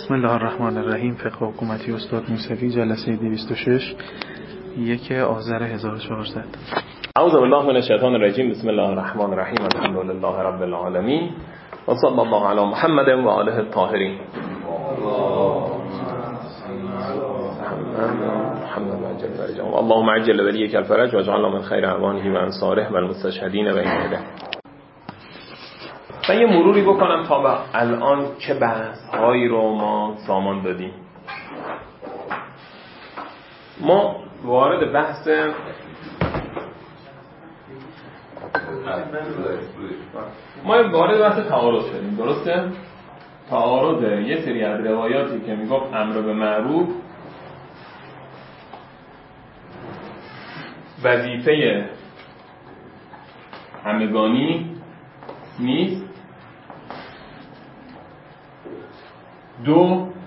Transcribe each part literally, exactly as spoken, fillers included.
بسم الله الرحمن الرحیم. فقه حکومتی استاد موسوی، جلسه دویست و شش، یک آذر هزار و چهارصد. اعوذ بالله من الشیطان الرجیم. بسم الله الرحمن الرحیم. الحمد لله رب العالمین و صلی الله علی محمد و آله الطاهرین. اللهم عجل ولیک الفرج واجعلنا من خیر اعوانه و انصاره و المستشهدین و ایمانه. من یه مروری بکنم تا به الان چه بحث هایی رو ما سامان دادیم. ما وارد بحث ما وارد بحث تعارض شدیم، درسته؟ تعارض یه سری از روایاتی که میگفت امر به معروف وظیفه همگانی نیست، دو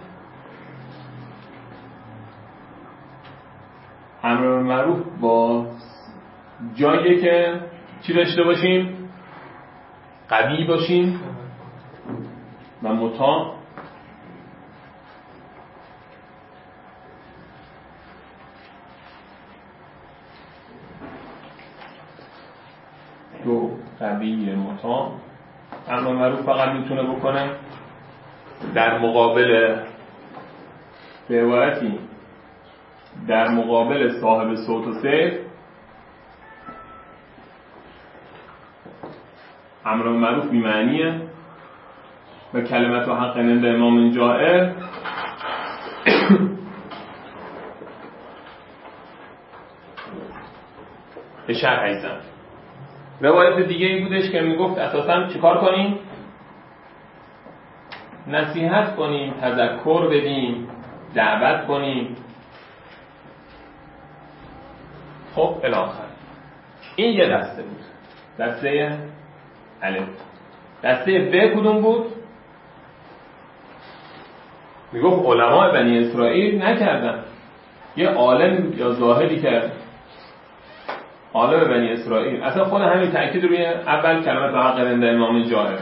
امر به معروف با جاییه که چی داشته باشیم؟ قوی باشیم و مطاع. دو قوی مطاع. امر به معروف فقط میتونه بکنه در مقابل به عبارتی در مقابل صاحب صوت و سیف. امر به معروف بی‌معنیه و کلمت و حق عند امام جائر به شرع ایزن. روایت دیگه ای بودش که میگفت اساساً چیکار کنیم؟ نصیحت کنیم، تذکر بدیم، دعوت کنیم. خب الاخر این یه دسته بود، دسته الف. دسته ب کدوم بود؟ میگفت علماء بنی اسرائیل نکردن. یه عالم یا زاهدی که عالم بنی اسرائیل، اصلا خود همین تأکید روی اول کلمت و حق عند امام جائر.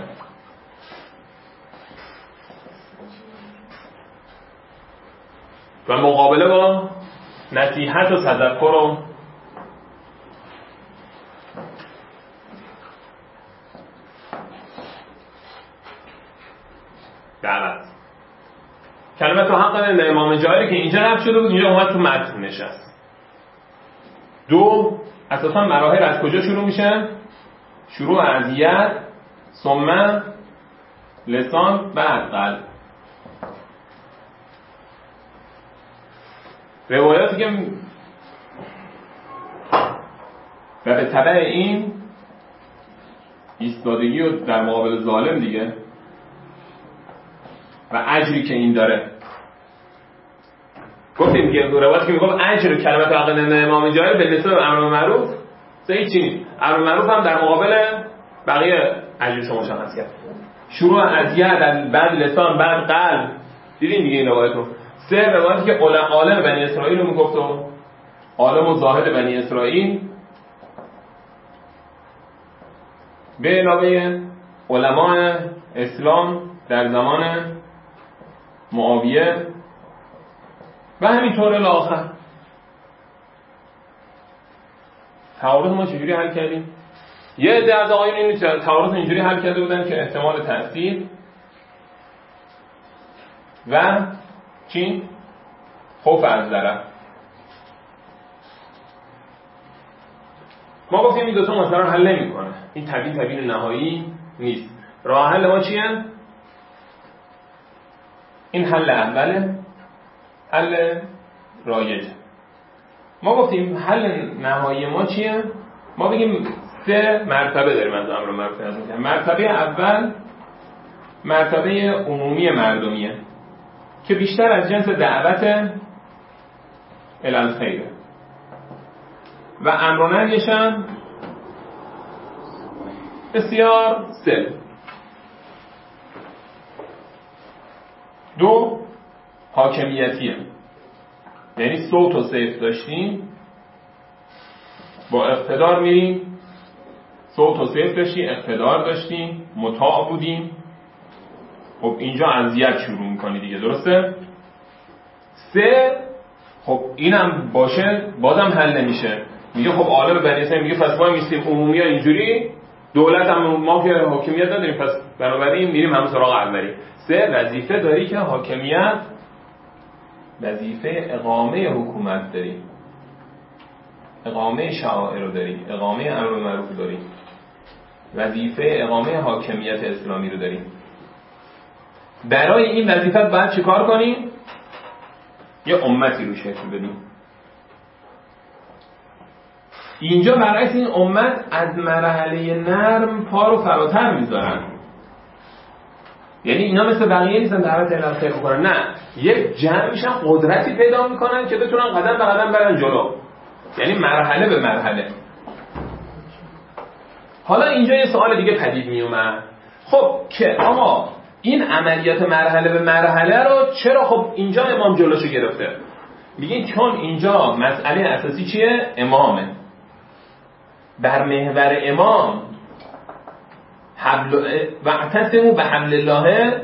و مقابله با نصیحت و تذکر و دعوت. کلمت و حق عند امام جائری که اینجا رفت شده بود، اینجا اومد تو متن نشست. دو اساسا مراحل از کجا شروع میشه؟ شروع از ید، ثم لسان، بعد قلب. روایاتی که و به تبع این ایستادگی و در مقابل ظالم دیگه و اجری که این داره. گفتیم که روایاتی که میگم اجر کلمت حق عند امام جائر به نسبت امر به معروف هیچ چیزی نیست. امر به معروف هم در مقابل بقیه اجرش مشخص کرد. شروع از ید، بعد لسان، بعد قلب. دیدین دیگه این روایتو. سه روایتی که عالم بنی اسرائیل رو میگفت و عالم و زاهد بنی اسرائیل به علاوه علماء اسلام در زمان معاویه و همینطور الی آخر. تعارض ما چجوری حل کردیم؟ یه عده از آقایون این تعارض اینجوری حل کرده بودن که احتمال تأثیر و چی؟ خوف از ضرر. ما گفتیم این دوتا مسئله رو حل نمی‌کنه. این تبیین تبیین نهایی نیست. راه حل ما چیه؟ این حل اوله، حل رایج. ما گفتیم حل نهایی ما چیه؟ ما بگیم سه مرتبه داریم از امر معروف نهی منکر. مرتبه اول مرتبه عمومی مردمیه که بیشتر از جنس دعوت الی الخیر و امر و نهیش هم بسیار سل. دو حاکمیتیه، یعنی صوت و سیف داشتیم با اقتدار میریم، صوت و سیف داشتیم اقتدار داشتیم مطاع بودیم خب اینجا از یک شروع میکنی دیگه، درسته؟ سه خب اینم باشه بازم حل نمیشه، میگه خب عالم بنی اسرائیل میگه پس ما میستیم عمومی ها اینجوری، دولت هم ما که حاکمیت نداریم، پس بنابراین میریم همون سراغ اولی. سه وظیفه داری که حاکمیت، وظیفه اقامه حکومت داری، اقامه شعائر رو داری، اقامه امر معروف داری، وظیفه اقامه حاکمیت اسلامی رو داری. برای این وظیفت باید چیکار کنیم؟ یه امتی رو شکل بدیم. اینجا برعکس این امت از مرحله نرم پا رو فراتر میذارن، یعنی اینا مثل بقیه نیستن دعوت الی الخیر بکنن، نه، یک جمع میشن قدرتی پیدا میکنن که بتونن قدم به قدم برن جلو، یعنی مرحله به مرحله. حالا اینجا یه سوال دیگه پدید میومد، خب که آقا این عملیات مرحله به مرحله رو چرا خب اینجا امام جلوشو گرفته؟ میگین چون اینجا مسئله اساسی چیه؟ امامه. بر محور امام حبل واعتصموا بحبل الله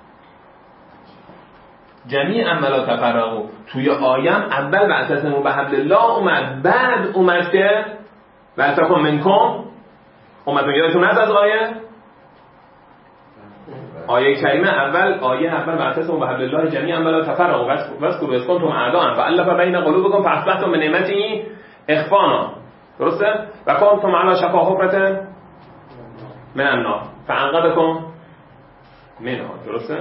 جمیعا ولا تفرقوا. توی آیم اول واعتصموا بحبل الله اومد، بعد اومد که ولتکن منکم امتون. یادتون هست از آیه؟ آیه کریمه اول، آیه اول واعتصموا بحبل الله جمیعا ولا تفرقوا واذکروا اذ کنتم اعداء فالف بین قلوبکم فاصبحتم بنعمته اخوانا، درسته؟ و کنتم علی شفا حفرة من النار فانقذکم منها، درسته؟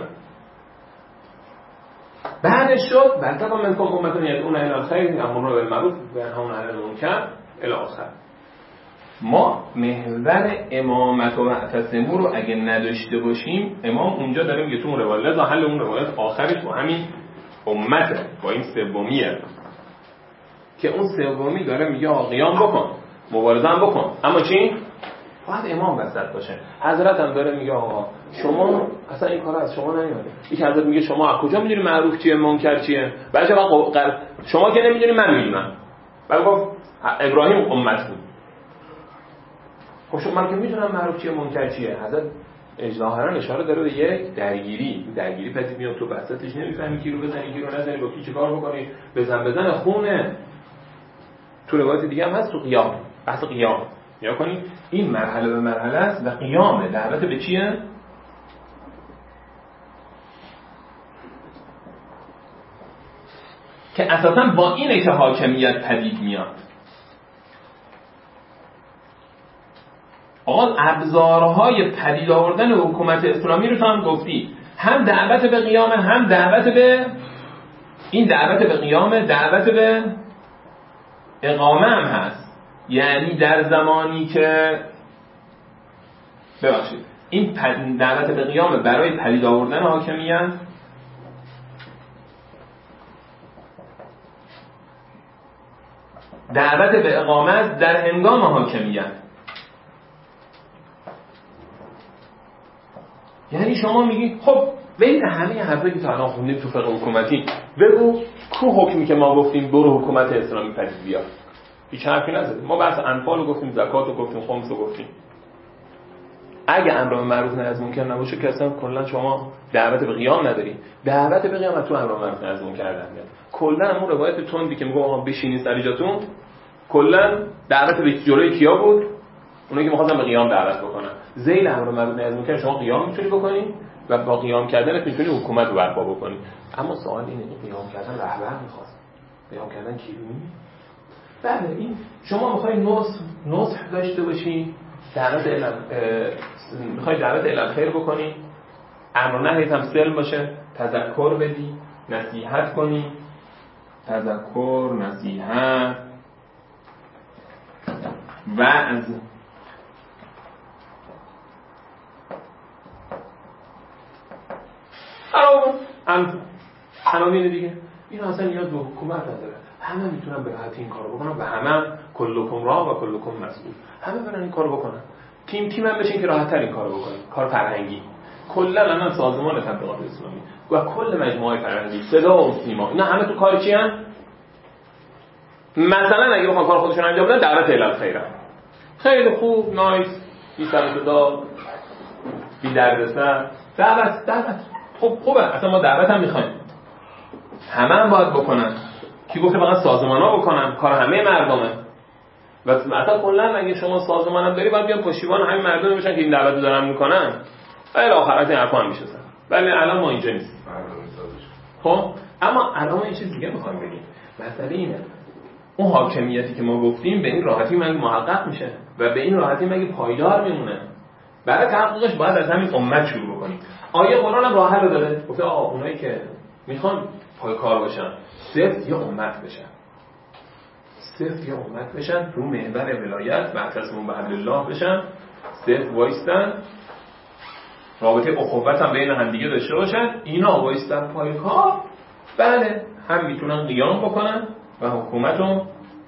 بعدش شد ولتکن منکم امة یدعون الی الخیر یأمرون بالمعروف و ینهون عن المنکر الی آخر. ما محور امامت و واعتصموا رو اگه نداشته باشیم، امام اونجا داره میگه تو اون روایت، لذا حل اون روایت آخرش با همین امته، با این سومیه که اون سومی داره میگه قیام بکن، مبارزه هم بکن، اما چی؟ باید امام وسط باشه. حضرت هم داره میگه آقا شما اصلا این کار از شما نمیاد. یک حضرت میگه شما از کجا میدونی معروف چیه منکر چیه؟ بچه قل... شما که نمیدونی من میدونم. بعد گفت ابراهیم امت بود. خب شما من که میدونم معروف چیه منکر چیه. حضرت ظاهرا اشاره داره به یک درگیری، درگیری پس میاد تو وسطش نمیفهمی کی رو بزنی کی رو نزنی، با کی چیکار بکنی، بزن بزن خونه. تو روایت دیگه هم هست تو قیام، بحث قیام یا کنی این مرحله به مرحله است و قیامه دعوت به چیه؟ که اساساً با اینه که حاکمیت پدید میاد. آقا ابزارهای پدید آوردن حکومت اسلامی رو تو هم گفتی، هم دعوت به قیامه، هم دعوت به این دعوت به قیامه، دعوت به اقامه هم هست. یعنی در زمانی که ببخشید این دعوت به قیامه برای پدید آوردن حاکمیت، دعوت به اقامت در هنگام حاکمیت. یعنی شما میگی خب بین همه حرفایی که تا الان خوندیم تو فقه حکومتی بگو کو حکمی که ما گفتیم برو حکومت اسلامی پدید بیار. هیچ حرفی نزدیم. ما بحث انفال رو گفتیم، زکات رو گفتیم، خمس رو گفتیم. اگه امر به معروف نهی از منکر نباشه که اصلا کلا شما دعوت به قیام نداری. دعوت به قیام تو امر به معروف نهی از منکر نداری. کلا همون روایت تندی که میگه آقا بشینید سر جاتون، کلا دعوت به جلوی کیا بود؟ اونایی که می‌خواستن به قیام دعوت بکنن. ذیل امر به معروف نهی از منکر شما قیام میتونی بکنی و با قیام کردنت میتونی حکومت رو برپا بکنی. اما سوال اینه که قیام کردن رهبر می‌خواد. قیام کردن کی بود؟ بله این شما میخوای نصح نصح داشته باشی، دعوت علم میخوای دعوت علم خیر بکنی، امر نهی هم سلم باشه، تذکر بدی، نصیحت کنی، تذکر، نصیحت، وعظ، هم عناوین دیگه. این اصلا نیاز به حکومت نداره، همه میتونن به راحتی این کارو بکنن و همه کلکم را و کلکم مسئول، همه برن این کارو بکنن. تیم تیم هم بشین که راحت تر این کارو بکنن. کار فرهنگی کلا الان سازمان تبلیغات اسلامی و کل مجموعه فرهنگی، صدا و سیما، اینا همه تو کار چی ان؟ مثلا اگه بخوام کار خودشون انجام بدن دعوت الی الخیر، خیلی خوب، نایس، بی سر و صدا، بی دردسر، دعوت دعوت خب خوبه، اصلا ما دعوت هم میخوایم، همه هم باید بکنن. کی گفته فقط سازمان‌ها بکنن؟ کار همه مردمه. و اصلا کلا اگه شما سازمان هم داری باید بیان پشتیبان همین مردم بشن که این دعوت رو دارن میکنن. ولی آخرت این حرفا هم میشه. ولی الان ما اینجا نیستیم. خب اما الان ما یه چیز دیگه میخوایم بگیم. مسئله اینه اون حاکمیتی که ما گفتیم به این راحتی مگه محقق میشه و به این راحتی مگه پایدار میمونه؟ برای تحقیقش باید از همین امت شروع بکنیم. آیه قرآن هم راه حل داده. گفته آقا اونایی که میخوان پایکار باشن صفت یا امت بشن، صفت یا امت بشن، رو محور ولایت معتصمون به حبل الله بشن، صفت وایستن، رابطه اخوت هم بین هم دیگه داشته باشن، اینا وایستن پایکار، بله هم میتونن قیام بکنن و حکومت و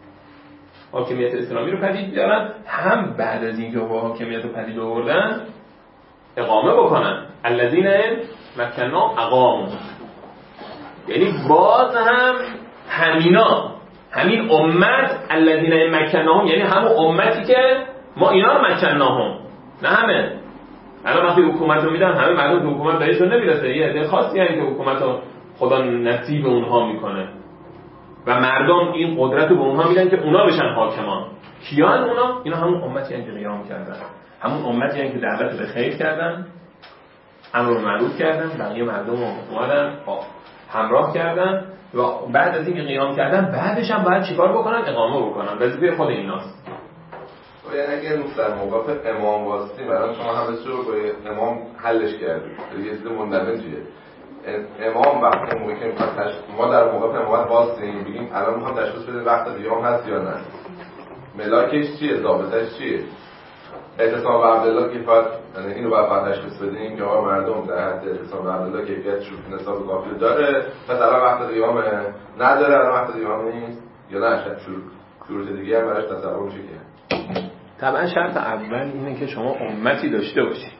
حاکمیت اسلامی رو پدید بیارن، هم بعد از اینکه با حاکمیت رو پدید آوردن اقامه بکنن. الذین مکناهم اقاموا، یعنی باز هم همینا، همین امت الذین مکناهم، یعنی همون امتی که ما اینا رو مکناهم، نه همه. الان وقتی حکومت رو میدن همه مردم که حکومت بهشون نمیرسه، یه عده خاصی هستن که حکومت رو خدا نصیب اونها میکنه و مردم این قدرت رو به اونها میدن که اونا بشن حاکمان. کیان اونا؟ اینا همون امتی هستن که قیام کردن، همون امتی هستن که دعوت به خیر کردن، امر معروف کردن، بقیه مردم رو اومدن همراه کردن و بعد از اینکه قیام کردن بعدش هم باید چیکار بکنن؟ اقامه بکنن. وظیفه خود ایناست. یعنی اگر در موقف امام واسطیم الان شما همه چیز رو با امام حلش کردید، یه چیز مندمجیه. امام وقتی موقعی که میخواد تش... ما در موقف امامت واسطیم بگیم الان میخوام تشخیص بدیم وقت قیام هست یا نه، ملاکش چیه، ضابطش چیه؟ اعتصام به عبدالله که فقط اینو باید تشخیص بدیم که آقا مردم در حد اعتصام به عبدالله کیفیت شروط نصاب کافی داره، پس الان وقت قیام نداره، الان وقت قیام نیست، یا نه شروط شروط دیگه هم براش تصور میشه که طبعا شرط اول اینه که شما امتی داشته باشید.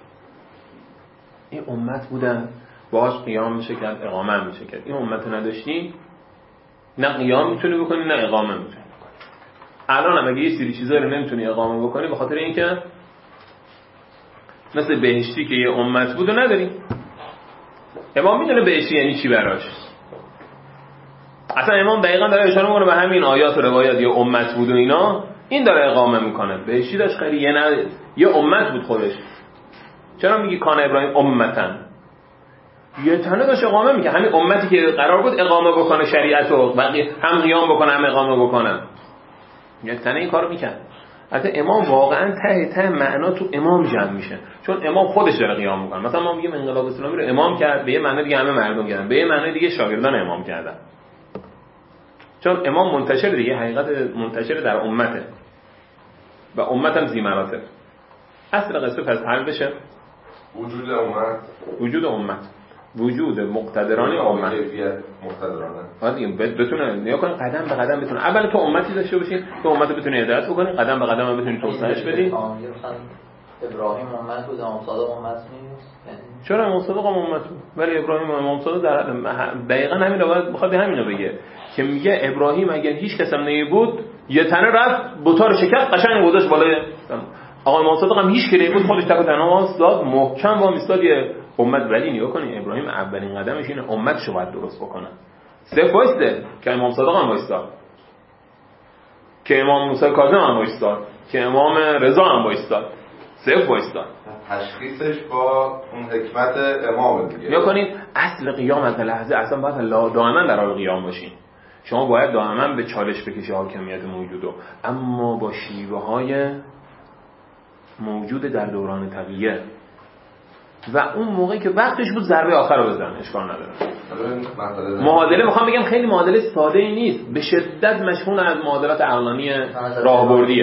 این امت بودن باهاش قیام میشه کرد، اقامه هم میشه کرد. این امت نداشتیم نه قیام میتونی بکنی نه اقامه میتونی بکنی. الان هم اگه یه سری چیزا رو نمیتونی اقامه بکنی به خاطر اینکه مثل بهشتی که یه امت بود و نداریم. امام میدونه بهشتی یعنی چی براش. اصلا امام دقیقاً داره اشاره میکنه به همین آیات و روایات، یه امت بود و اینا، این داره اقامه میکنه. بهشتی داشت خیلی یه نه یه امت بود خودش. چرا میگی کان ابراهیم امتن؟ یه تنه داشت اقامه میکنه، همین امتی که قرار بود اقامه بکنه شریعت رو، بقیه هم قیام بکنه هم اقامه بکنه، یک تنه این کارو میکنه. حتی امام واقعا ته ته معنا تو امام جمع میشه، چون امام خودش داره قیام میکنه. مثلا ما میگیم انقلاب اسلامی رو امام کرد، به یه معنی دیگه همه مردم کردن، به یه معنی دیگه شاگردان امام کردن، چون امام منتشر دیگه، حقیقت منتشر در امته و امت هم ذی مراتب. اصل قصه پس حل بشه وجود امت، وجود امت، وجود مقتدران امت، کیفیت مقتدرانه. آدم بتونه نیا کنه قدم به قدم بتونه. اول تو امتی داشته باشی، تو امت بتونی هدایت بکنی، قدم به قدم بتونی توسعهش بدی. ابراهیم امت بود، امام صادق امت نیست. چرا امام صادق امت بود؟ ولی ابراهیم امام صادق در دقیقاً همین رو باید بخواد همین رو بگه که میگه ابراهیم اگر هیچ کس هم نمیبود یه تنه رفت بوتا رو شکست قشنگ گذاشت بالای. آقا امام صادق هم هیچ کی نمیبود، خودش تک و تنها وایساد، محکم با ایستاد یه امت. ولی نیا کنی ابراهیم اولین قدمش اینه امتشو باید درست بکنه. صرف وایسته که امام صادق هم وایساد، که امام موسی کاظم هم وایساد، که امام رضا هم وایساد، صرف وایساد. تشخیصش با اون حکمت امام دیگه. نیا کنید اصل قیام از لحظه اصلا باید دائما در حال قیام باشین. شما باید دائما به چالش بکشی حاکمیت موجودو، اما با شیوه های موجود در دوران تقیه، و اون موقعی که وقتش بود ضربه آخر رو بزن، اشکال نداره. معادله میخوام بگم خیلی معادله ساده ای نیست، به شدت مشهور از معادلات عقلانی راهبردیه.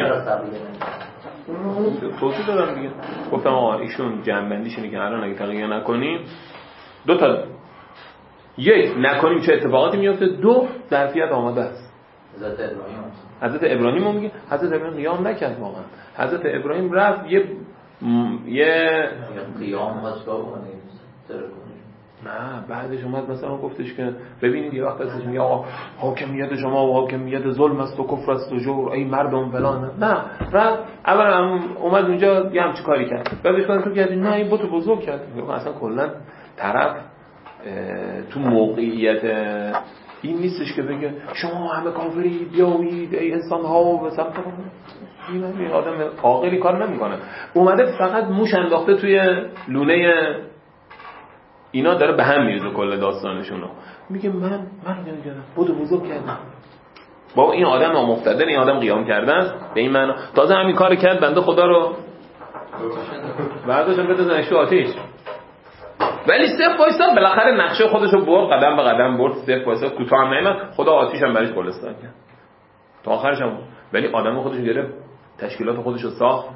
توضیح دادم دیگه، گفتم آقا ایشون جنبندیش اینه که الان اگه تقیه نکنیم دو تا، یک نکنیم چه اتفاقاتی میفته، دو ظرفیت آماده است. حضرت ابراهیم حضرت ابراهیم رو میگه، حضرت ابراهیم قیام نکرد واقعا. حضرت ابراهیم رفت یه م... یه قیام واسه کنه نه بعدش اومد مثلا گفتش که ببینید یه وقت هستش میگه آقا حاکمیت شما و حاکمیت ظلم است و کفر است و جور ای مردم فلان. نه رفت اول اومد اونجا یه همچی کاری کرد بعدش گفتن تو کردی نه این بوتو بزرگ کرد. اصلا کلا طرف تو موقعیت این نیستش که بگه شما همه کافرید بیایید ای انسان ها و سمت این این آدم عاقلی کار نمیکنه. اومده فقط موش انداخته توی لونه اینا داره به هم میریزه کل داستانشونو. میگه من من نمیگم بودو بزرگ کردم با این آدم نامقتدر این آدم قیام کردن به این معنا تازه همین کار کرد بنده خدا رو بعدش هم بتونن تو آتیش. ولی صرف وایساد بالاخره نقشه خودشو برد قدم به قدم برد صرف وایساد کوتاه هم نمیاد خدا آتیش هم برش گلستان کرد تا آخرش هم. ولی آدم خودش گرفت تشکیلات خودشو ساخت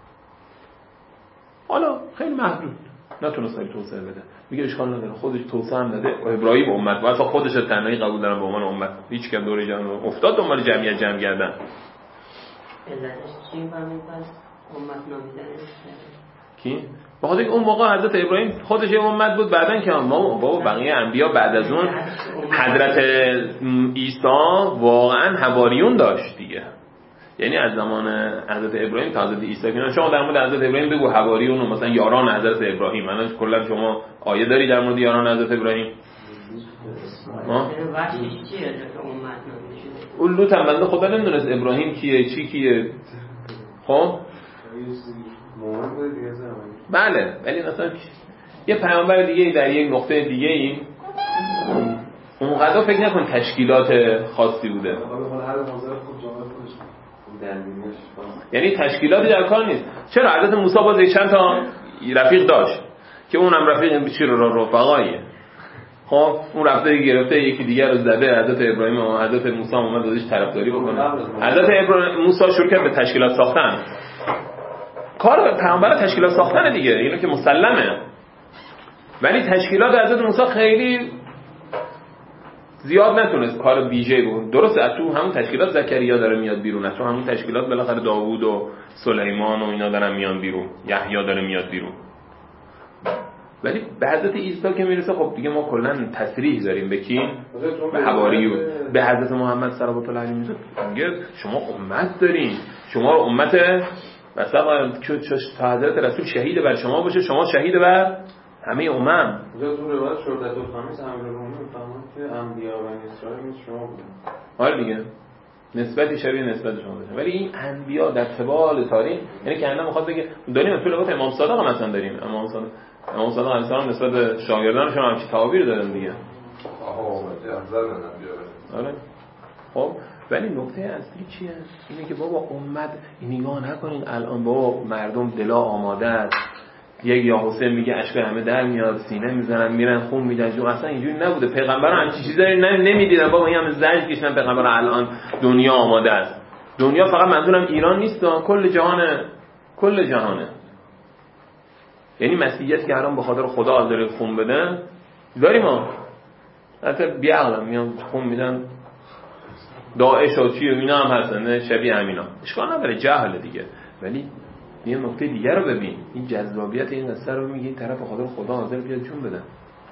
حالا خیلی محدود نتونست خیلی توسعه بده. میگه اشکال نداره خودش توسعه هم داده ابراهیم به امت واسه خودش تنهایی قبول دارن به عنوان امت هیچ کم دوره جهان افتاد دنبال جمعیت جمع کردن. علتش چی فهمید پس امت نامیدنش کی؟ بخاطر اون موقع حضرت ابراهیم خودش یه امت بود بعدن که ما بابا بقیه انبیا بعد از اون حضرت عیسی واقعا حواریون داشت دیگه. یعنی از زمان حضرت ابراهیم تا حضرت عیسی که شما در مورد حضرت ابراهیم بگو حواریون مثلا یاران حضرت ابراهیم الان کلا شما آیه داری در مورد یاران حضرت ابراهیم؟ ها؟ واسه چیه که امت نمیشه؟ اون لوط هم بنده خدا نمیدونست ابراهیم کیه چی کیه. خب بله ولی مثلا یه پیامبر دیگه در یک نقطه دیگه ای اونقدر فکر نکن تشکیلات خاصی بوده. یعنی تشکیلاتی در کار نیست. چرا حضرت موسی باز چند تا رفیق داشت که اونم رفیق چی رو رفقاییه. خب اون رفته گرفته یکی دیگر رو زده حضرت ابراهیم و حضرت موسی اومد ازش طرفداری بکنه. حضرت ابراهیم موسی شروع کرد به تشکیلات ساختن. کار پیامبر تشکیلات ساختن دیگه اینو که مسلمه. ولی تشکیلات حضرت موسی خیلی زیاد نتونست کار ویژه‌ای بکنه. درسته از تو همون تشکیلات زکریا داره میاد بیرون از تو همون تشکیلات بالاخره داوود و سلیمان و اینا دارن میان بیرون یحیی داره میاد بیرون. ولی به حضرت عیسی که میرسه خب دیگه ما کلا تصریح داریم به کی؟ به حواریون. به حضرت محمد صلوات الله علیه میگه شما امت دارین شما رو امت مثلا تا حضرت رسول شهید بر شما باشه شما شهید بر همه امم. اونجا تو روایت شهادت الخمیس امیرالمومنین میفهمن که انبیا و بنی اسرائیل مثل شما بودن. آره دیگه نسبتی شبیه نسبت شما بودن. ولی این انبیا در طبال تاریخ یعنی که اندام میخواد بگه داریم تو لغات امام صادق هم مثلا داریم امام صادق امام صادق علیه السلام نسبت به شاگردانشون هم تعابیر دادن دیگه. آها افضل انبیا. آره خب ولی نکته اصلی چیه؟ اینه که بابا امت نگاه نکنین الان بابا مردم دلا آماده است. یک یا حسین میگه اشک همه در میاد سینه میزنن میرن خون میدن جو اصلا اینجوری نبوده. پیغمبر هم چیزی داری نمیدیدن بابا این هم زجر کشیدن پیغمبر الان دنیا آماده است. دنیا فقط منظورم ایران نیست کل جهانه کل جهانه. یعنی مسیحیت که الان به خاطر خدا حاضر خون بدن داریم ما حتی بیعقلم میان خون میدن داعش و چی و اینا هم هستن شبیه همینا اشکال نداره جهل دیگه. ولی یه نقطه دیگر رو ببین این جذابیت این قصه رو میگه این طرف خاطر خدا حاضر بیاد جون بدن.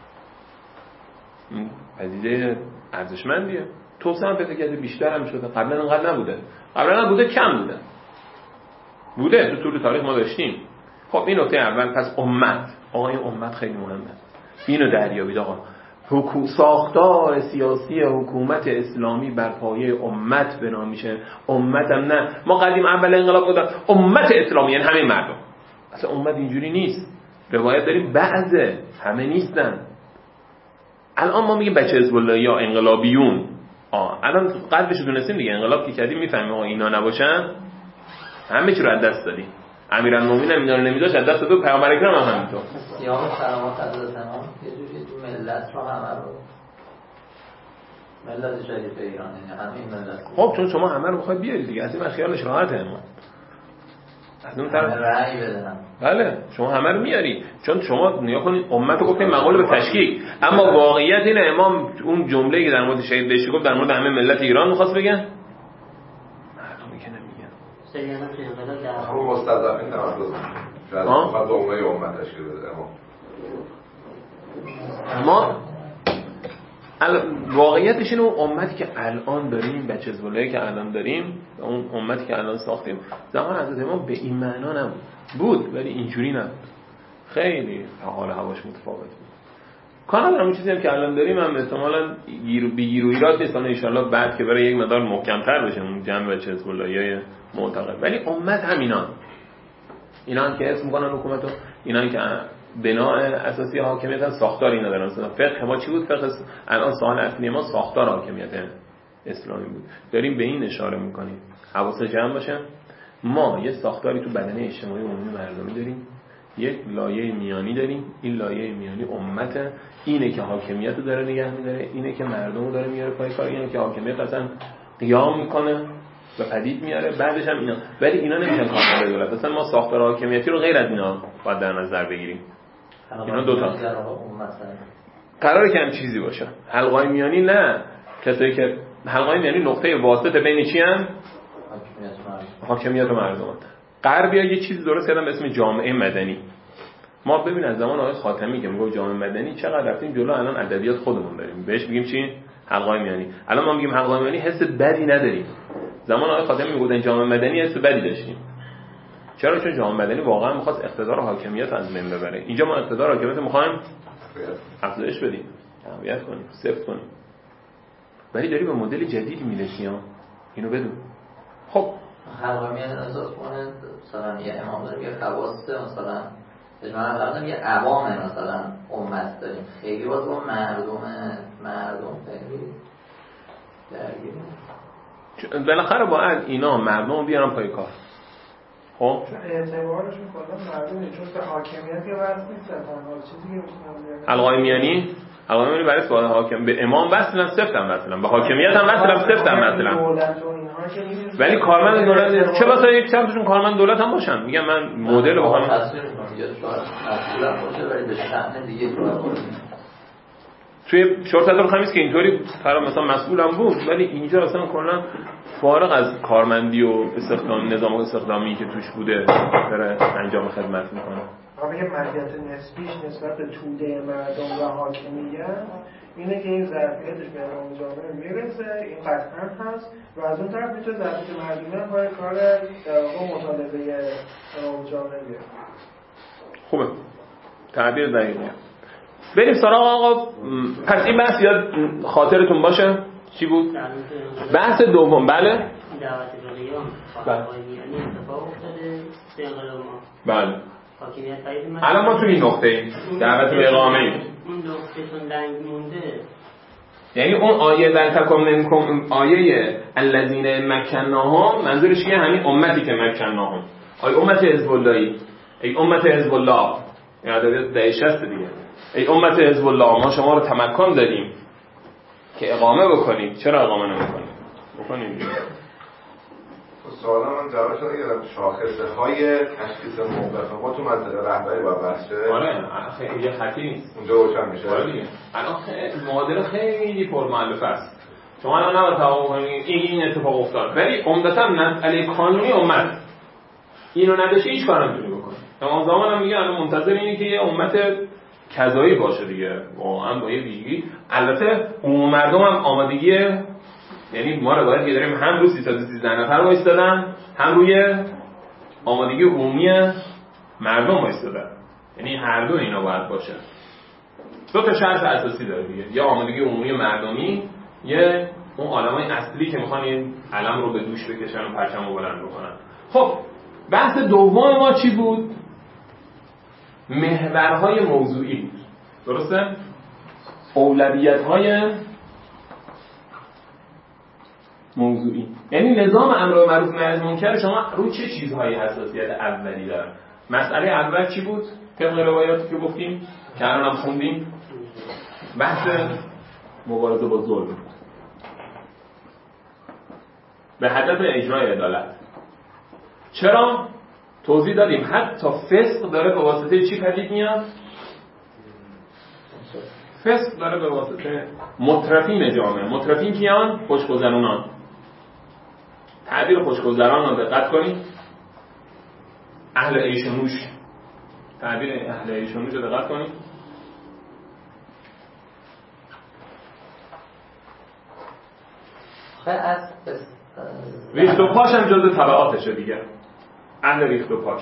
این پدیده ارزشمندیه. توسعه هم پیدا کرده بیشتر هم شده قبلا انقدر نبوده قبلا هم بوده کم بوده بوده تو طول تاریخ ما داشتیم. خب این نکته اول. پس امت آقا این امت خیلی مهمه اینو دریابید آقا. حکومت ساختار سیاسی حکومت اسلامی بر پایه امت بنا میشه. امت هم نه ما قدیم اول انقلاب بودن امت اسلامی یعنی همه مردم. اصلا امت اینجوری نیست. روایت داریم بعضه همه نیستن. الان ما میگیم بچه حزب الله یا انقلابیون. آه الان قدرش دونستیم دیگه انقلاب که کردیم میفهمیم آقا اینا نباشن همه چی رو از دست دادیم. امیرالمومنین هم اینا رو نمیذاش از دست داد پیامبر اکرم هم همینطور. سیاه سلامت حضرت امام یه جوری تو ملت رو همه رو ملت شریف ایران یعنی همین ملت. خب چون شما همه رو میخواید بیارید دیگه از این من خیالش راحته ما. از اون طرف رأی بدن. بله شما همه رو میاری چون شما نیا کنید امت رو گفتیم مقال به تشکیک اما واقعیت اینه امام اون جمله‌ای که در مورد شهید بهش گفت در مورد همه ملت ایران می‌خواست بگن مردمی که نمیگن سریعا تو انقلاب در همون مستضعفین تمرکز شاید فقط به امه امت تشکیل بده امام اما واقعیتش اینه اون امتی که الان داریم، بچه حزب‌اللهی که الان داریم، اون امتی که الان ساختیم، زمان حضرت امام به این معنا نبود. بود ولی اینجوری نبود. خیلی حال هواش متفاوت بود. کانال همون چیزی هم که الان داریم هم احتمالاً گیر بگیر و ایراد نیست، ان شاءالله بعد که برای یک مقدار محکم‌تر بشه اون جنبه بچه حزب‌اللهیای معتقد. ولی امت همینا. اینا هم که اسم می‌کنن حکومتو، اینا هم که بنا اساسی حاکمیت هم ساختار اینا دارن. مثلا فقه ما چی بود؟ فقه الان سوال اصلی ما ساختار حاکمیت اسلامی بود. داریم به این اشاره می‌کنیم. حواس جمع باشه. ما یه ساختاری تو بدنه اجتماعی عمومی مردمی داریم. یک لایه میانی داریم. این لایه میانی امت، اینه که حاکمیت رو داره نگه می‌داره، اینه که مردم رو داره میاره پای کار، اینه که حاکمیت اصلا قیام میکنه و پدید میاره، بعدش هم اینا. ولی اینا نمیشن کامل دولت. اصلا ما ساختار حاکمیتی رو غیر از اینا باید در نظر بگیریم. اینا دو تا قراره که هم چیزی باشه. حلقه‌های میانی نه، کسایی که حلقه‌های میانی نقطه واسط بین چی ان؟ حاکمیت و مردم. غربی‌ها یه چیزی درست کردن به اسم جامعه مدنی. ما ببین از زمان آقای خاتمی که میگه جامعه مدنی چقدر رفتیم جلو، الان ادبیات خودمون داریم بهش میگیم چی؟ حلقه‌های میانی. الان ما میگیم حلقه‌های میانی حس بدی نداریم. زمان آقای خاتمی میگفتن جامعه مدنی حس بدی داشتیم. چرا؟ چون جامعه مدنی واقعا می‌خواست اقتدار و حاکمیت از بین ببره. اینجا ما اقتدار و حاکمیت می‌خوایم افزایش بدیم، تقویت کنیم، سفت کنیم. ولی داری به مدل جدید میرسی ها. اینو بدون. خب حلقه میاد اساس کنه مثلا یه امام داریم، یه خواص مثلا اجمالا داریم، یه عوام مثلا امت داریم. خیلی باز با مردم مردم خیلی درگیریم. بالاخره باید اینا مردم بیارن پای کار. خب چون اعتبارشون کلا مردم چون به حاکمیت که واسه نیست، تنها چیزی که میتونن حلقه‌های میانی حلقه‌های میانی برای سوال حاکم به امام وصلن، سفتن مثلا به حاکمیت هم وصلن، سفتن مثلا. ولی کارمند دولت چه واسه یک چندشون کارمند دولت هم باشن. میگم من مدل رو بخوام تصویر می‌کنم یا شاید مسئول باشه ولی به شأن دیگه کار کنه. توی شورت الخمیس که اینطوری فرام مثلا مسئولم بود، ولی اینجا اصلا کلا فارغ از کارمندی و استخدام نظام استخدامی که توش بوده داره انجام خدمت میکنه. ما میگم ماهیت نسبیش نسبت به توده مردم و حاکمیت اینه که این ظرفیتش به امام جامعه میرسه، این قطعا هست و از اون طرف میتونه ظرفیت مردمی هم پای کار در واقع مطالبه امام جامعه بیاره. خوبه تعبیر دقیقه. بریم سراغ آقا. پس این بحث یاد خاطرتون باشه چی بود؟ بحث دوم. بله دعوت به قیام خواهی یعنی اتفاق افتاده سه انقلاب ما. بله حاکمیت تایید من الان ما تو این نقطه ایم، دعوت به اقامه ایم. اون نقطه‌تون لنگ مونده. یعنی اون آیه در تکم منکم، آیه الذین مکناهم، منظورش چیه؟ همین امتی که مکناهم. آیه امت حزب اللهی، ای امت حزب الله، این ادبیات دهه شصت دیگه. ای امت حزب الله، ما شما رو تمکن دادیم که اقامه بکنیم. چرا اقامه نمی‌کنیم؟ بکنیم. سوالا من جوابش رو نگیرم. شاخصه های تشخیص موقف ما تو منطقه رهبری باید بحث شه. آره خیلی یه خطی نیست. اونجا روشن میشه. آره دیگه. الان خیلی معادله خیلی پرمعلف است. شما الان نباید توقع کنید این این اتفاق افتاد. ولی عمدتاً مسئله قانونی امت اینو نداشه هیچ کاری نمی‌تونی بکنی. تمام زمان هم میگه الان منتظر اینه که یه امت کذایی باشه دیگه. واقعا با یه ویژگی. البته عموم مردم هم آمادگی، یعنی ما روایت که داریم هم روی سیصد و سیزده نفر وایستادن، هم روی آمادگی عمومی مردم وایستادن. یعنی هر دو اینا باید باشه. دو تا شرط اساسی داره دیگه، یا آمادگی عمومی مردمی، یا اون آدمای اصلی که میخوان این علم رو به دوش بکشن و پرچم رو بلند بکنن. خب بحث دوم ما چی بود؟ محورهای موضوعی بود. درسته؟ اولویت‌های موضوعی. یعنی نظام امر و معروف نهی از منکر شما رو چه چیزهای حساسیت اولی داره؟ مسئله اول چی بود؟ طبق روایاتی که گفتیم که الان هم خوندیم، بحث مبارزه با ظلم به هدف اجرای عدالت. چرا؟ توضیح دادیم حتی فسق داره به واسطه چی پدید میاد؟ فسق داره به واسطه مترفین جامعه. مترفین کیان؟ خوشگذرانان. تعبیر خوشگذران رو دقت کنید. اهل عیش و نوش. تعبیر اهل عیش و نوش رو دقت کنید. از ریخت و پاش هم جزء تبعاتشه دیگه، اهل ریخت و پاش.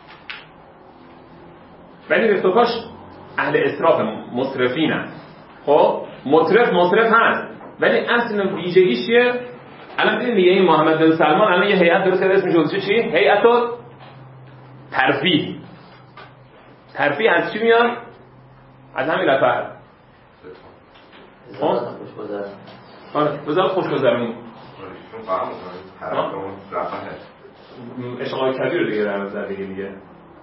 ولی ریخت و پاش اهل اسراف، مصرفین هست. خب مصرف مصرف هست، ولی اصل ویژگیش چیه؟ الان دیدین دیگه این محمد بن سلمان الان یه هیئت درست کرده اسمش گذاشته چی؟ هیئت ترفیه. ترفیه از چی میاد؟ از همین رفع. وزارت خوشگذرونی. آره وزارت خوشگذرونی. اشغال کبیر دیگه در نظر دیگه دیگه.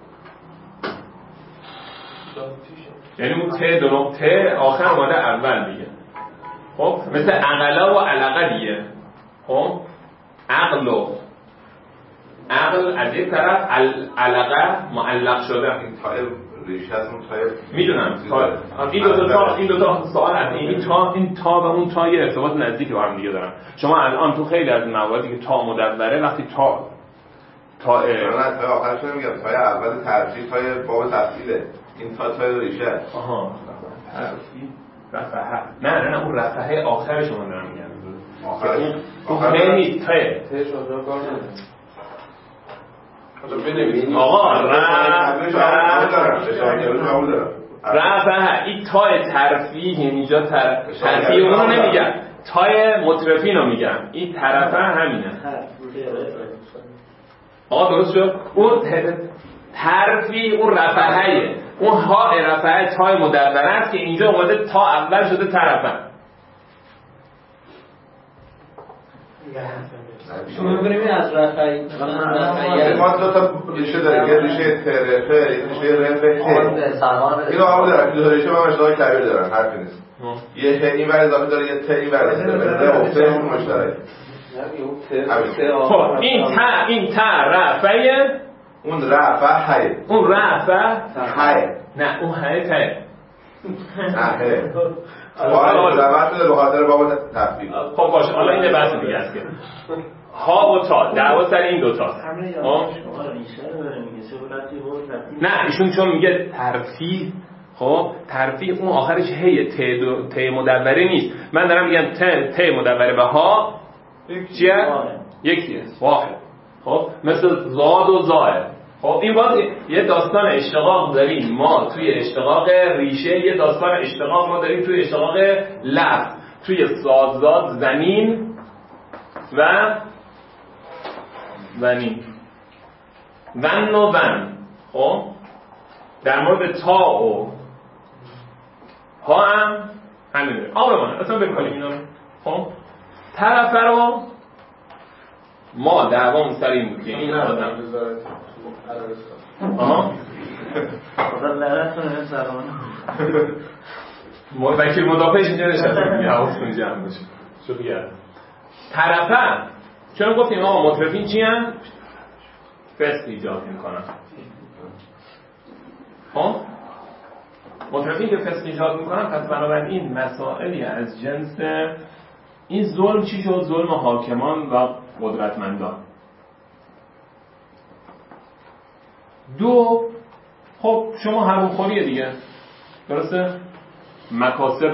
یعنی اون ت دو نقطه آخر اومده اول دیگه. خب مثل عقله و علقه دیگه. خب عقل و عقل از یک طرف، علقه معلق شده. این تای ریشه از اون تای میدونم این دو تا این دو تا سوال از این تا این تا و اون تا یه ارتباط نزدیکی با هم دیگه دارن. شما الان تو خیلی از مواردی که تا مدوره وقتی تا تا نه تا آخرش نمیگم، تای اول ترتیب تای باب تفصیله، این تا تای ریشه. آها ترتیب رفعه. نه نه نه اون رفعه آخر شما دارم میگم. آخرش آخر نیست ته ته شما کار نداره. آقا رفعه این تای ترفیه، اینجا ترفیه اون رو نمیگم، تای مترفین رو میگم، این طرفه همینه. آقا درست شد؟ اون ترفیه اون رفعه، اون ها رفعه تای مدوره است که اینجا اومده تا اول شده طرفه. شما می‌بینیم از رفعی ما دو تا ریشه داریم، یه ریشه ترفه، یه ریشه رفعه. اینو قبول دارم، دو تا ریشه با اشتغال کبیر دارن، حرفی نیست. یه ه این ور اضافه داره، یه ت این ور اضافه داره، افته اون مشترک. خب این تا این تا رفعه، اون رفعه، اون رفعه های، نه اون های ته، نه ه. حالا زحمت بده به خاطر بابا تفصیل. خب باشه، حالا این بحث دیگه است که ها و تا دعوا سر این دو تاست. نه ایشون چون میگه ترفیع، خب ترفیع اون آخرش هی ت دو ت مدوره نیست. من دارم میگم ت ت مدوره و ها چیه؟ یکیه، واحد. خب مثل زاد و زائد. خب این باز یه داستان اشتقاق داریم ما توی اشتقاق ریشه، یه داستان اشتقاق ما داریم توی اشتقاق لفظ، توی سادزاد زمین و ونین، ون و ون. خب در مورد تا و ها هم همینه. آقا بمانه اصلا بکنیم اینا. خب طرفه رو ما دعوام سر این بود که این آدم آها خدا لعنتتون سلام ما وکیل مدافعش اینجا نشسته میگه حواستون جمع باشه. چه بگم طرفه چون گفتیم آقا مترفین چی ان؟ فسق ایجاد میکنن. خب مترفین که فسق ایجاد میکنن، پس بنابراین مسائلی از جنس این ظلم چی شد؟ ظلم حاکمان و قدرتمندان. دو، خب شما حرومخوریه دیگه، درسته؟ مکاسب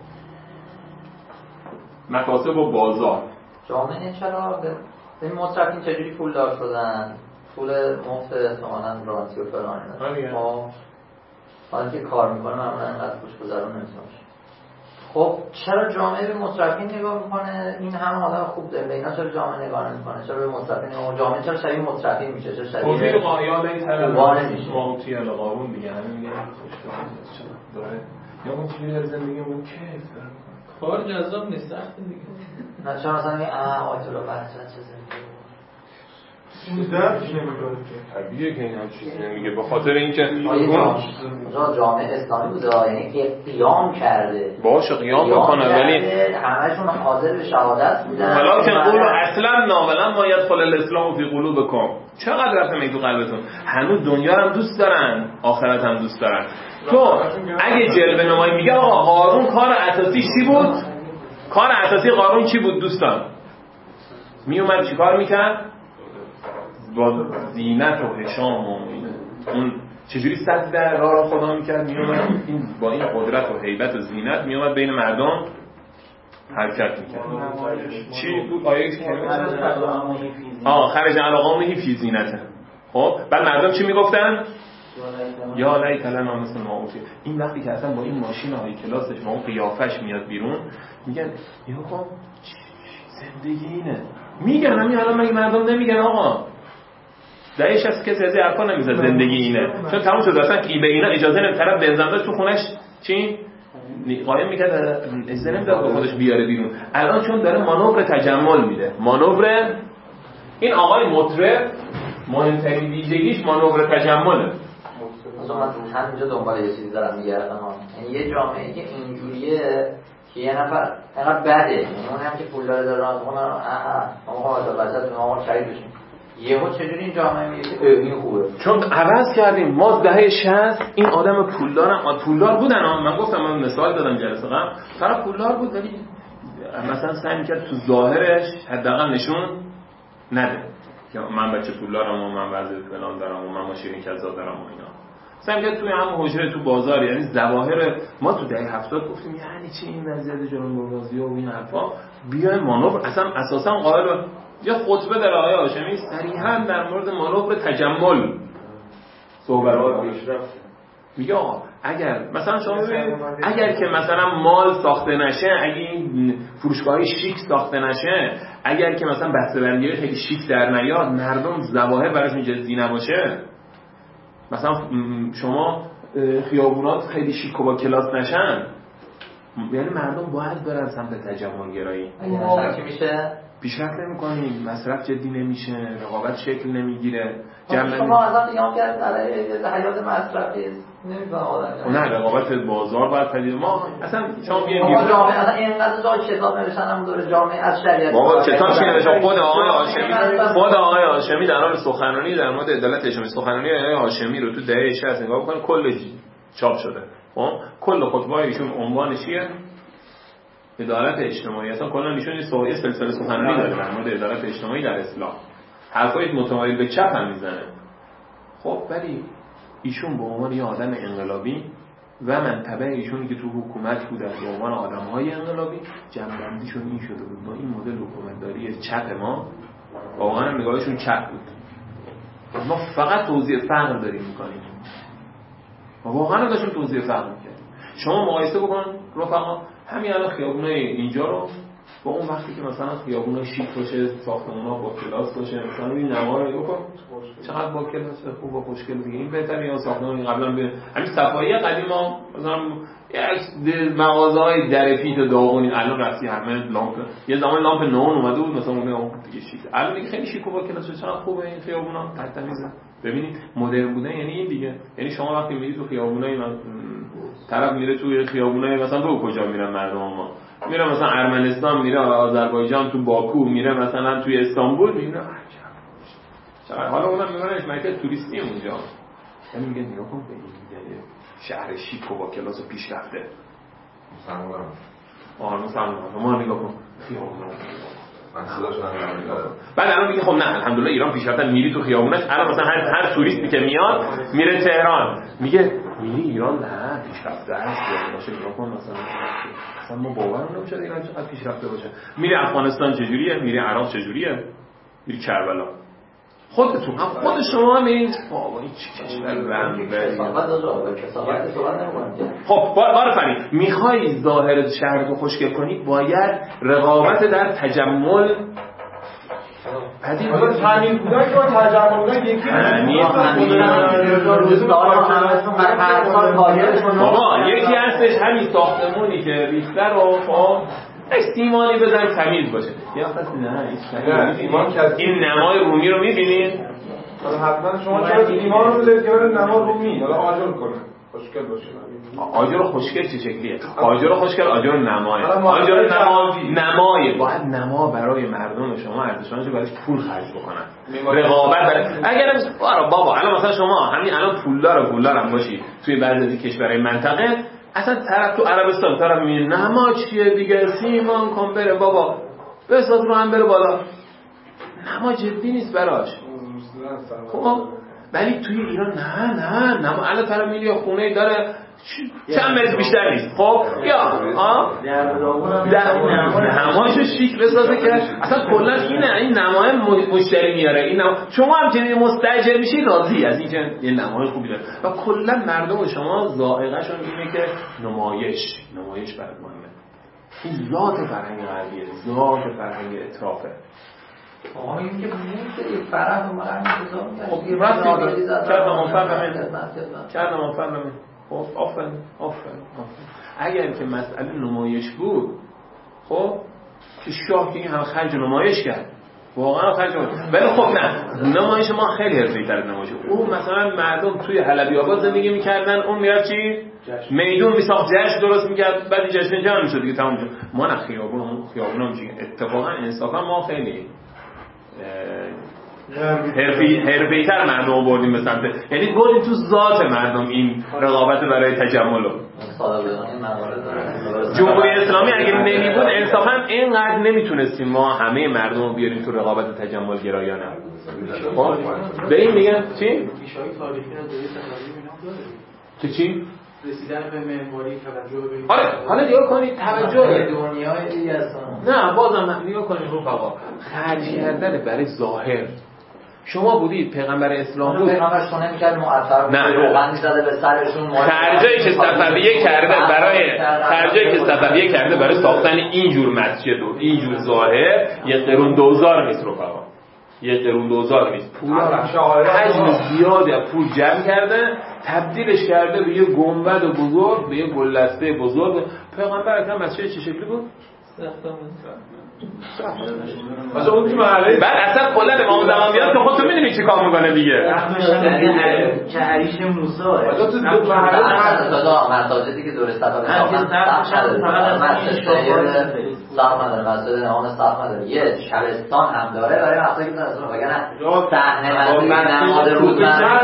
مکاسب و بازار. جامعه چرا به این مصرفین چجوری پول دار شدن؟ پول مفت احتمالاً رانتی و فلان اینا. خب حالا که کار میکنه معمولا اینقدر خوشگذرون نمیشه. خب چرا جامعه به مصرفین نگاه میکنه؟ این همه آدم خوب داره، اینا چرا جامعه نگاه نمیکنه؟ چرا به مصرفین نگاه میکنه؟ جامعه چرا شبیه مصرفین میشه؟ چرا شبیه توضیح قایال این طرف نمیشه؟ ماموتی القارون دیگه همه میگن خوشگذرون داره یا اون چیزی در زندگیمون کیف داره. کار جذاب نیست، سخت دیگه. نه چرا مثلا میگه آ آیت الله بحث چه زندگی این درک نمی‌کنه که طبیعیه که این هم چیزی نمیگه، به خاطر اینکه اون جامعه اسلامی بوده، یعنی قیام کرده، باشه قیام بکنه، ولی همشون حاضر به شهادت بودن. حالا که قول اصلا ناولا ما یدخل الاسلام فی قلوبکم، چقدر رفتم تو قلبتون؟ هنوز دنیا هم دوست دارن، آخرت هم دوست دارن. تو اگه جلوه نمایی میگه آقا قارون کار اساسی چی بود؟ کار اساسی قارون چی بود دوستان؟ میومد چیکار میکرد؟ با زینت و حشام و اون چجوری صد در راه را خدا میکرد؟ میومد این با این قدرت و هیبت و زینت میومد بین مردم حرکت میکرد. چی بود آیه که آه خرج علاقامه فی زینته. خب بعد مردم چی میگفتن؟ یا لیت لنا مثل ما اوتی. این وقتی که اصلا با این ماشین های کلاسش با اون قیافش میاد بیرون میگن یا خب زندگی اینه. میگن همین الان مگه مردم نمیگن آقا دهش هست کسی از این حرفا نمیزد زندگی اینه، چون تموم شد اصلا که به اینا اجازه نمیده. طرف بنزن داشت تو خونش چی قایم میکرد اجازه نمیداد به خودش بیاره بیرون. الان چون داره مانور تجمل میده، مانور این آقای مطرب مهمترین ویژگیش مانور تجمله. مثلا من همینجا دنبال یه چیزی دارم میگردم، یعنی یه جامعه که اینجوریه که یه نفر اینقدر بده، یعنی اون هم که پولدار داره اون هم آها آقا واسه ما شهید بشیم، یهو چجوری این جامعه میگه این خوبه؟ چون عوض کردیم. ما دهه شصت این آدم پولدارم پولدار بودن ها. من گفتم من مثال دادم جلسه قبل، طرف پولدار بود ولی مثلا سعی می‌کرد تو ظاهرش حداقل نشون نده که من بچه پولدارم و من وضعیت فلان دارم و من ماشین کذا دارم و اینا. سعی می‌کرد توی هم حجره تو بازار، یعنی ظواهر ما تو دهه هفتاد گفتیم یعنی چی این وضعیت جنون بازی و این حرفا بیایم مانور اصلا اساسا قائل یا خطبه در آقای هاشمی صریحا در مورد مانور تجمل صحبت می‌کنه. میگه اگر مثلا شما ببینید اگر که مثلا مال ساخته نشه، اگه این فروشگاهی شیک ساخته نشه، اگر که مثلا بسته‌بندی خیلی شیک در نیاد، مردم ظواهر براشون جدی نباشه، مثلا شما خیابونات خیلی شیک و با کلاس نشن، یعنی مردم باید برن سمت تجمل گرایی. اگه میشه پیشرفت نمی‌کنیم، مصرف جدی نمیشه، رقابت شکل نمیگیره. جمع شما از نگاه کرد برای حیات مصرفی نمی‌کنه آدم. نه رقابت بازار باید پدید. ما اصلا شما بیاین بیرون جامعه اصلا اینقدر زاد کتاب نوشتن هم دور جامعه از شریعت. بابا کتاب چی نوشته؟ خود آقای هاشمی خود آقای هاشمی در حال سخنرانی در مورد عدالت اجتماعی، سخنرانی آقای هاشمی رو تو دهه شصت نگاه بکنید کلش چاپ شده. خب کل خطبه‌های ایشون عنوانش چیه؟ عدالت اجتماعی. اصلا کلا ایشون یه سلسله سخنرانی داره در مورد عدالت اجتماعی در اسلام. حرفای متمایل به چپ هم میزنه. خب ولی ایشون به عنوان یه آدم انقلابی و منطبع ایشونی که تو حکومت بودن به عنوان آدم‌های انقلابی، جنبندیشون این شده بود با این مدل حکومتداری چپ ما واقعا نگاهشون چپ بود. ما فقط توزیع فقر داریم می‌کنیم. واقعا داشتیم توزیع فقر می‌کنیم. شما مقایسه بکن رفقا، همین الان خیابونای اینجا رو با اون وقتی که مثلا خیابونا شیک باشه، ساختمونا با کلاس باشه، مثلا این نما رو بکن چقدر با کلاس خوب و خوشگل دیگه. این بهتره یا ساختمان قبلا به همین صفایی قدیما مثلا یک مغازه‌های درفیت و داغونی الان رفتی همه لامپ، یه زمان لامپ نون اومده بود مثلا اون دیگه شیک، الان دیگه خیلی شیک و با کلاس. چقدر خوبه این خیابونا تمیزه. ببینید مدرن بودن یعنی این دیگه. یعنی شما وقتی میری تو خیابونای من طرف میره توی خیابونای مثلا تو کجا میرن مردم ما میره مثلا ارمنستان، میره آذربایجان، تو باکو، میره مثلا توی استانبول، میره چقدر حالا اونم میبرنش مرکز توریستی اونجا. یعنی میگه نگاه کن به این شهر شیک و با کلاس و پیشرفته. مسلمان آها مسلمان ما نگاه کن خیابون من صداشون هم نمیدارم. بعد الان میگه خب نه الحمدلله ایران پیشرفته، میری تو خیابونش. الان مثلا هر هر توریستی که میاد میره تهران میگه میری ایران نه پیشرفته است، باشه نگاه کن مثلا اصلا ما باورمون نمیشه ایران چقدر پیشرفته باشه. میری افغانستان چجوریه، میری عراق چجوریه، میری کربلا. خودتون هم خود شما هم میرید بابا این چه کشور رنده. خب بار فرید میخوای ظاهر شهر رو خوشگل کنی باید رقابت در تجمل پدید حالا تمیز بودن که با تجمل بودن یکی بابا یکی هستش همین ساختمونی که ریخته رو خب یک سیمانی بزن تمیز باشه. یه وقت نه این نمای رومی رو میبینید؟ حالا حتما شما چرا سیمان رو بذارید که برای نما رومی حالا آجر کنه خوشگل باشه. آجر خوشگل چه شکلیه؟ آجر خوشگل آجر نمایه. آجر نما نمایه باید نما برای مردم شما ارزشمندشه، برایش پول خرج بکنن. رقابت برای اگر بابا الان مثلا شما همین الان پولدار و پولدار هم باشی توی بعضی از کشورهای منطقه، اصلا طرف تو عربستان طرف میگه نما چیه دیگه سیمان کن بره بابا بساز رو هم بره بالا، نما جدی نیست براش. خب ولی توی ایران نه نه نما الان طرف میگه خونه داره چند متر بیشتر نیست. خب یا ها در نمایشو شیک بسازه که اصلا کلا اینه این نمای مشتری میاره این نما... شما هم که مستاجر میشی راضی از اینکه یه نمای خوبی داره و کلا مردم شما ذائقه‌شون اینه که نمایش نمایش برای مهمه. این ذات فرهنگ غربیه، ذات فرهنگ اطرافه. آقا این که میگه فرهنگ ما خب این راستی کردم آفرین کردم آفرین خب آفرین آفرین اگر که مسئله نمایش بود خب که شاه که این هم خرج نمایش کرد واقعا خرج نمایش ولی خب نه نمایش ما خیلی حرفه‌ای‌تر از نمایش اون مثلا مردم توی حلبی آباد زندگی میکردن اون میرفت چی میدون میساخت جشن درست میکرد بعد جشن جمع میشد دیگه تموم شد ما نه خیابون خیابون هم چی اتفاقا انصافا ما خیلی حرفی حرفه‌ای‌تر مردم آوردیم به سمت یعنی بردیم تو ذات مردم این رقابت برای تجمل رو جمهوری اسلامی اگه نمی بود انصافا اینقدر نمیتونستیم ما همه مردم رو بیاریم تو رقابت تجمل گرایانه خب به این میگن چی؟ ریشه‌های تاریخی از دوره صفوی اینا داره که چی؟ رسیدن به معماری توجه به آره حالا نگاه کنید توجه دنیای دیگه اصلا نه بازم نگاه کنید رفقا خرج کردن برای ظاهر شما بودید پیغمبر اسلام بود پیغمبرشون نمی‌کرد معطر نه روغن می‌زده به سرشون خرجایی که صفویه کرده برای خرجایی که صفویه کرده برای ساختن این جور مسجد و این جور ظاهر یه قرون دوزار نیست رفقا یه قرون دوزار نیست پول حجم زیادی از پول جمع کرده تبدیلش کرده به یه گنبد بزرگ به یه گلدسته بزرگ پیغمبر اکرم مسجد چه شکلی بود مثلا اون که محله بعد اصلا کلا امام زمان بیاد که خودتون میدونید چی کار میکنه دیگه که عریش موسی تو دو محله دادا مساجدی که دور صفحه ساخت نداره مسجد امام ساخت نداره یه شبستان هم داره برای وقتی که مثلا وگرنه صحنه نماز روزمره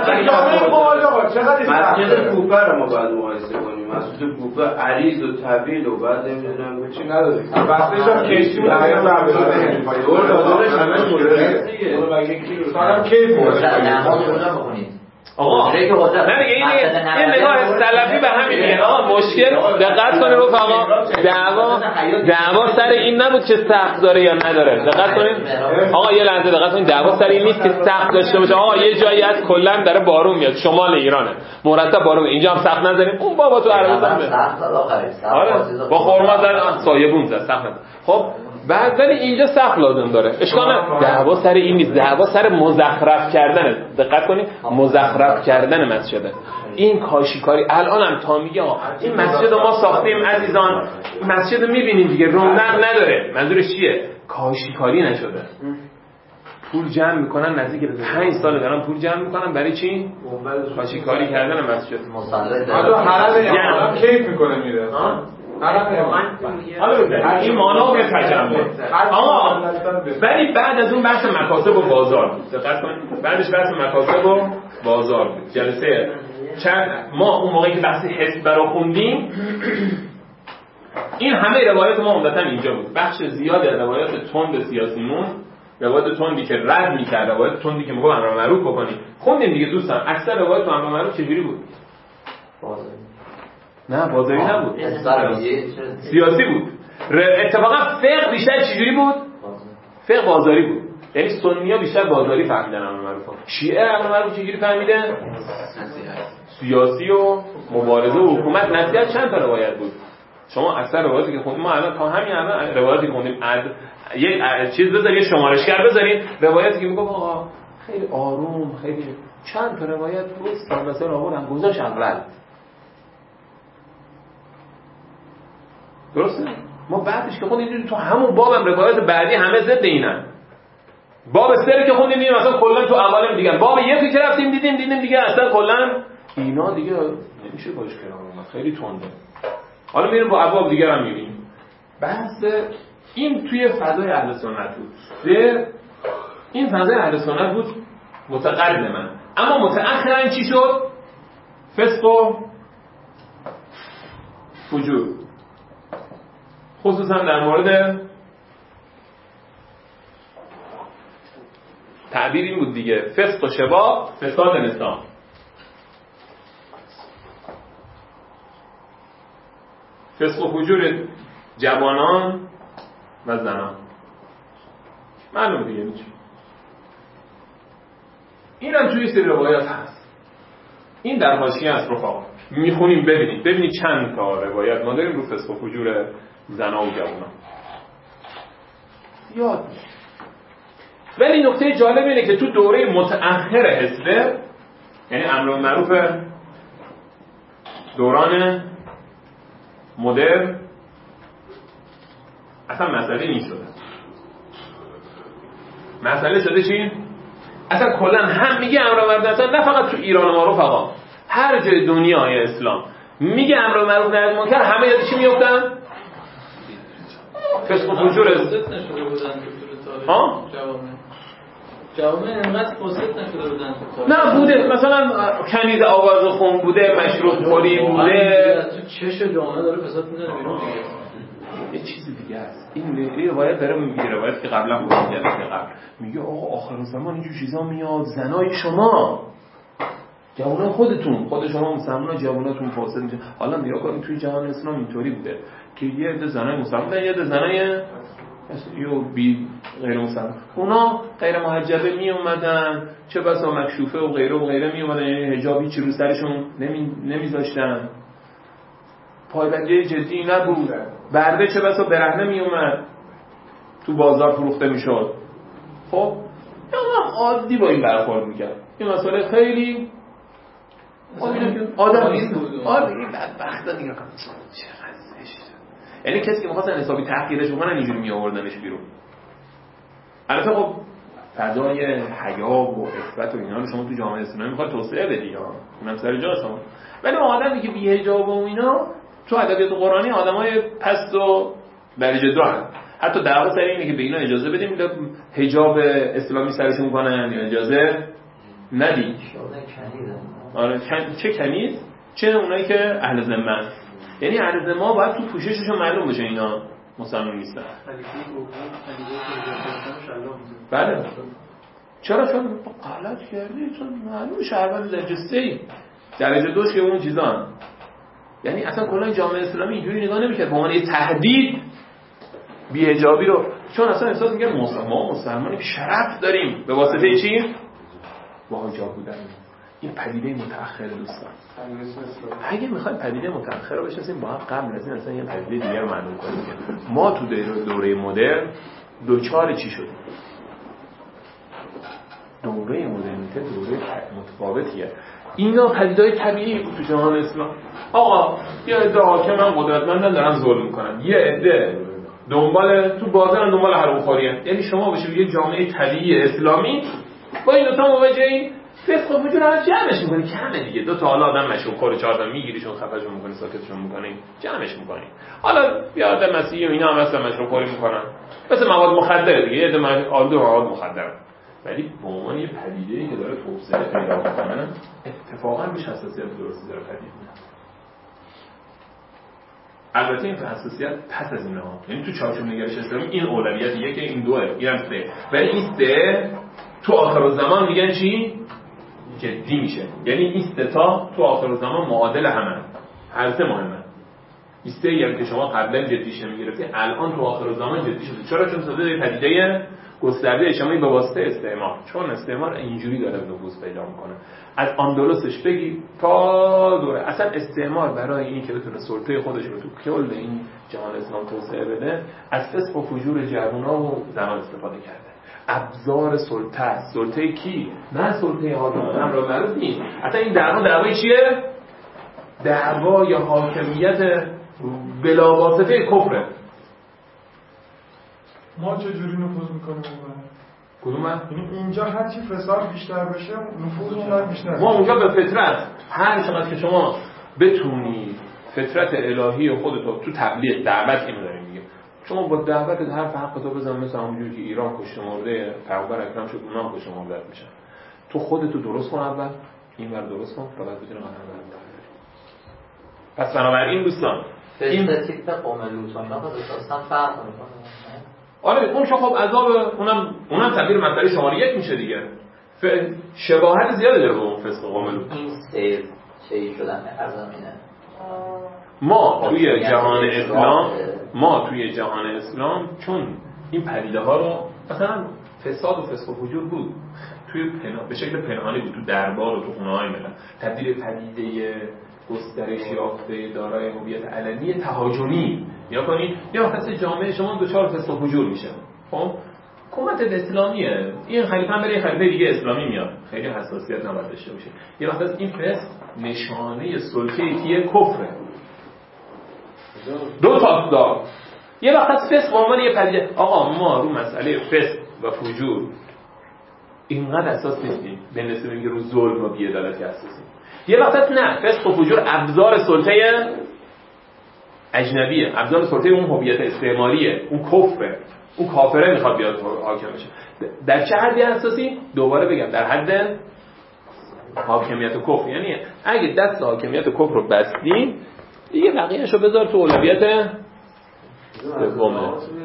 مسجد کوفه رو ما باید مقایسه کنیم مسجد کوفه عریض و طویل و بعد نمیدونم چی نداره وقتش هم کشتی بود اگر برمی‌داره دور دادنش همه مورد دیگه اون مگه کی سالم کی بود نماز کجا بخونید آقا نه دیگه این این نگاه سلفی به همین میگه آقا مشکل دقت کنید رفقا دعوا دعوا سر این نبود که سقف داره یا نداره دقت کنید آقا یه لحظه دقت کنید دعوا سر این نیست که سقف داشته باشه آقا یه جایی از کلا داره بارون میاد شمال ایرانه مرتب بارون اینجا هم سقف نذاریم اون بابا تو عربستان آره با خرما زدن سایبون زد سقف خب بعد ولی اینجا سقف لازم داره اشکال نداره دعوا سر این نیست دعوا سر مزخرف کردنه دقت کنید مزخرف کردن مسجده این کاشیکاری الان هم تا میگه آقا این مسجد رو ما ساختیم عزیزان مسجد رو میبینید دیگه رونق نداره منظورش چیه کاشیکاری نشده پول جمع میکنن نزدیک پنج سال دارن پول جمع میکنن برای چی کاشیکاری کردن مسجد حالا حرم کیف میکنه میره حالا ببینید این مانور تجمع آقا ولی بعد از اون بحث مکاسب و بازار بود دقت کنید بعدش بحث مکاسب و بازار بود جلسه چند ما اون موقعی که بحث حزب رو خوندیم این همه روایت ما عمدتاً اینجا بود بخش زیادی از روایات تند سیاسیمون روایت تندی که رد می‌کرد روایت تندی که میگه امر معروف بکنید خوندیم دیگه دوستان اکثر روایت امر معروف چجوری بود نه بازاری نبود سیاسی بود اتفاقا فقه بیشتر چجوری بود فقه بازاری بود یعنی سنی‌ها بیشتر بازاری فهمیدن امر معروف شیعه امر معروف چجوری فهمیدن سیاسی و مبارزه و حکومت نصیحت چند تا روایت بود شما اکثر روایتی که خوندیم ما الان تا همین الان روایتی خوندیم عد یک چیز بذارید یه شمارشگر بذارید روایتی که میگه آقا خیلی آروم خیلی چند تا روایت بود مثلا آوردن گذاشت اول درسته؟ ما بعدش که خوندیم تو همون بابم روایت بعدی همه ضد اینن باب سری که خوندیم دیدیم مثلا کلا تو اولم دیگه باب یکی که رفتیم دیدیم دیدیم دیگه اصلا کلا اینا دیگه نمیشه باش کنار خیلی تنده حالا میریم با ابواب دیگه هم میریم بحث این توی فضای اهل سنت بود سه این فضای اهل سنت بود متقدما اما متأخرا چی شد فسق و فجور خصوصا در مورد تعبیر این بود دیگه فسق و شباب فساد نساء فسق و فجور جوانان و زنان. معلوم دیگه میشه. اینم توی سری روایات هست. این در حاشیه است رفقا. میخونیم ببینید. ببینید چند تا روایت ما داریم رو فسق و فجور زنا و جوونا. زیاد. ولی نکته جالب اینه که تو دوره متأخر حزب، یعنی امر معروف دوران مدرن، اصلا مسئله این شده. مسئله شده چی؟ اصلا کلا هم میگه امر معروف، اصلا نه فقط تو ایران ما رفقا، هر جای دنیای اسلام میگه امر معروف نهی منکر، همه یاد چی میافتن؟ فسق و فجور است. ها؟ جوامع انقدر فاسد نشده بودن نه بوده، مثلا کنیز آواز خون بوده، مشروب خوری بوده، تو چش جامعه داره فساد میزنه بیرون دیگه. یه چیز دیگه است. این روایت داره میگه، روایت که قبلا بود جلسه قبل میگه آقا آخر زمان اینجور چیزا میاد، زنای شما جوانان خودتون خود شما مسلمان جواناتون فاسد میشه. حالا نگاه کنید توی جهان اسلام اینطوری بوده که یه عده زنای مسلمان یه عده زنای یو بی غیر مسلمان، اونا غیر محجبه می اومدن، چه بسا مکشوفه و غیره و غیره می اومدن، یعنی حجاب هیچی رو سرشون نمی نمیذاشتن، پایبندی جدی نبود، برده چه بسا برهنه می اومد تو بازار فروخته میشد. خب یا عادی با این برخورد میکرد. این مسئله خیلی آدم نیست. آره این بدبختا نگاه کن چقدر زشت. یعنی کسی که می‌خواستن حسابی تحقیرش بکنن اینجوری میآوردنش بیرون. البته خب فضای حیا و عفت و اینا رو شما تو جامعه اسلامی میخواد توسعه بدی ها، اونم سر جا شما. ولی آدمی که بی حجاب و اینا تو ادبیات قرآنی آدمای پست و درجه دو هستن. حتی دعوا سر اینه که به اینا اجازه بدیم حجاب اسلامی سرشون کنن یا اجازه ندیم. آره چه کنیز چه اونایی که اهل ذمه، یعنی اهل ذمه باید تو پوشششون معلوم بشه اینا مسلمان نیستن. بله چرا؟ چون غلط کردی، چون معلوم شهروند درجه سه درجه دوش که اون چیزان. یعنی اصلا کلا جامعه اسلامی اینجوری نگاه نمی‌کرد به عنوان یه تهدید بی‌حجابی رو، چون اصلا احساس می‌کرد ما مسلمانی شرف داریم به واسطه چی؟ با حجاب بودن. این پدیده متأخر دوستان. اگه میخوایم پدیده متأخر رو بشناسیم با هم قبل از این اصلا یه پدیده دیگه رو معلوم کنیم. ما تو دوره مدرن دوچار چی شدیم؟ دوره مدرنیته دوره متفاوتیه. اینا پدیده‌های طبیعی بود تو جهان اسلام. آقا یه عده حاکمن قدرتمندن دارن ظلم میکنن، یه عده دنبال تو بازارن دنبال حرامخوریه. یعنی شما بشه یه جامعه طبیعی اسلامی با این دو تا مواجهین، فسق و فجور رو جمعش می‌کنی کمه دیگه. دو تا حالا آدم مشروب خور چهار تا میگیریشون خفه‌شون می‌کنی ساکتشون می‌کنی جمعش می‌کنی. حالا بیا آدم مسیحی و اینا هم اصلا مشروب خوری می‌کنن، مثل مواد مخدر دیگه، یه عده آلو مواد مخدر، ولی به عنوان یه پدیده‌ای که داره توسعه پیدا می‌کنه اتفاقا بیش حساسیت درستی داره پدید میاد. البته این حساسیت پس از اینها، یعنی تو چارچوب نگرش اسلامی این اولویتیه که این دوه اینم سه، ولی این سه تو آخر الزمان میگن چی؟ جدی میشه. یعنی این سه تا تو آخر الزمان معادل همن، هر سه مهمه. این سه یعنی که شما قبلا جدیش نمیگرفتی الان تو آخر الزمان جدی شده. چرا؟ چون شده پدیده گسترده اجتماعی به واسطه استعمار. چون استعمار اینجوری داره نفوذ پیدا میکنه. از اندلسش بگی تا دوره اصلا استعمار برای این که بتونه سلطه خودش رو تو کل این جهان اسلام توسعه بده از فسق و فجور جوونا و زنان استفاده کرده. ابزار سلطه، سلطه کی؟ نه سلطه حاکم امر معروف نیست. اصلا این دعوا دعوای چیه؟ دعوای حاکمیت بلا واسطه کفره. ما چه جوری نفوذ میکنیم اونجا؟ کدومه؟ یعنی اینجا هر چی فساد بیشتر بشه نفوذمون بیشتر. ما اونجا به فطرت هر چقدر که شما بتونی فطرت الهی خودتو تو تبلیغ دعوت اینو داریم میگه. شما با دعوت هر حق تو بزن، مثل همونجوری که ایران کشته مرده پیامبر اکرم شد اونها کشته مرده میشن. تو خودتو درست کن اول، اینور درست کن تا بعد بتونی قدم برداری. پس بنابراین دوستان این تیپ قوم لوط اونها اصلا فرق میکنه. آره اون شو خب عذاب اونم اونم تغییر مسئله شماره یک میشه دیگه. شباهت زیادی داره با اون فسق قوم لوط. این سه چی شدن در زمینه ما توی جهان اسلام ما توی جهان اسلام چون این پدیده ها رو مثلا فساد و فسق و فجور بود توی پناه به شکل پنهانی بود تو دربار و تو خونه‌های ملت، تبدیل پدیده گسترش یافته دارای هویت علنی تهاجمی یا کنید یا وقت جامعه شما دچار فسق و فجور میشه. خب حکومت اسلامیه، این خلیفه هم بره خلیفه دیگه اسلامی میاد، خیلی حساسیت نباید داشته باشه. یه وقت از این فسق نشانه سلطه کیه؟ کفره. دو تا دار یه وقت از فسق به عنوان یه پدیده، آقا ما رو مسئله فسق و فجور اینقدر اساس نیستیم به نسبت اینکه رو ظلم و بی‌عدالتی اساسیم. یه وقت نه، فسق و فجور ابزار سلطه اجنبیه، ابزار سلطه اون هویت استعماریه، اون کفره، اون کافره میخواد بیاد حاکم بشه. در چه حدی اساسی؟ دوباره بگم در حد حاکمیت کفر. یعنی اگه دست حاکمیت کفر رو بستیم دیگه بقیه‌اشو بذار تو اولویت سومه.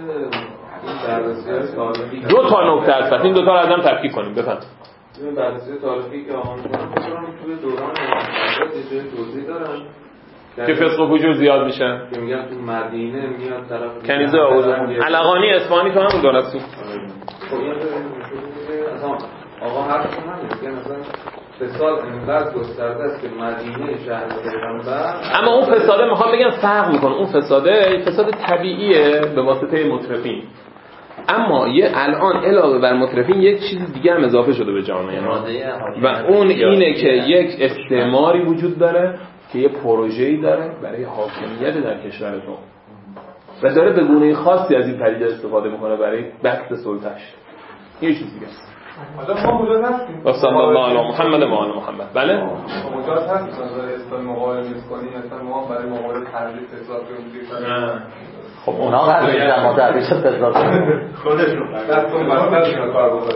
دو تا نکته هست، این دو تا رو ازم تفکیک کنیم. بفهم این بررسی تاریخی که آمون کنم توی دوران حضرت یه جای توضیح دارن که فسق و فجور زیاد میشه، که میگن تو مدینه میاد طرف کنیزه آوردن علقانی اصفهانی که همون دارستی. خب این اصلا آقا حرف همینه که مثلا فساد انقدر گسترده است که مدینه شهر پیغمبر، اما اون فساده میخوام بگم فرق میکنه. اون فساده فساد طبیعیه به واسطه مترفین، اما یه الان علاوه بر مترفین یک چیز دیگه هم اضافه شده به جامعه ما و اون اینه که یک استعماری وجود داره که یه پروژه‌ای داره برای حاکمیت در کشورتون و داره به گونه خاصی از این پدیده استفاده میکنه برای بسط سلطه‌اش. یه چیز دیگه است. حالا ما مجاز هستیم و صلی الله علی محمد و آل محمد. بله مجاز هستیم نظر اسلام مقاومت کنیم، مثلا ما برای مقابله ترویج فساد کنیم. خب اونا قراره جمع ترویج فساد کنن، خودشون دستون بسته کار بکنن.